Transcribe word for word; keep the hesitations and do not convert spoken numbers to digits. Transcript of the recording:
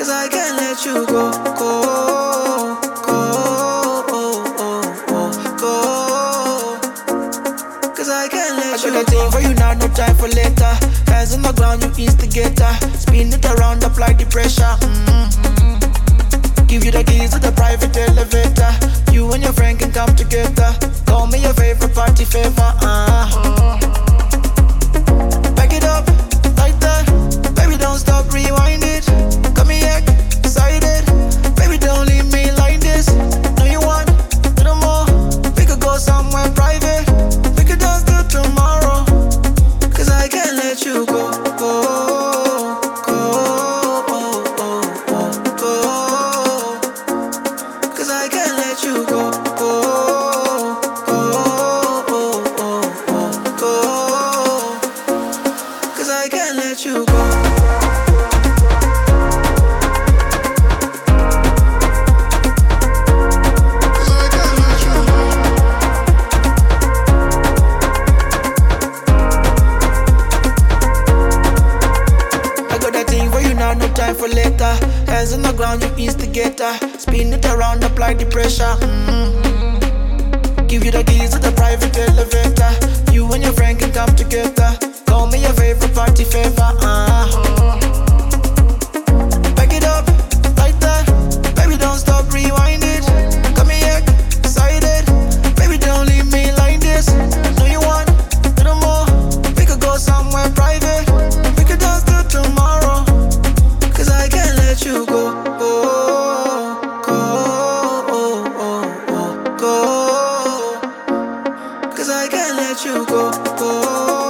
Cause I can't let you go, go, go, go. Cause I can't let you go. I got a thing for you now, no time for later. Hands on the ground, you instigator. Spin it around, apply the pressure. Mm-hmm. Give you the keys to the private elevator. You and your friend can come together. Call me your favorite party favor. Uh. Back it up, like that. Baby, don't stop, rewind it. Got me excited. Baby, don't leave me like this. No, you want a little more. We could go somewhere private. We could dance till tomorrow. Cause I can't let you go, go, go, go, go. Cause I can't let you go, go, go, go. Cause I can't let you go. No time for later. Hands on the ground, you instigator. Spin it around, apply the pressure. Mm-hmm. Give you the keys to the private elevator. You and your friend can come together. Call me your favorite party favor. Uh. Back it up, like that. Baby, don't stop, rewind it. Got me excited. Baby, don't leave me like this. No, you want a little more. We could go somewhere private. We could dance till tomorrow. Cause I can't let you go, go, go, go. Cause I can't let you go, go.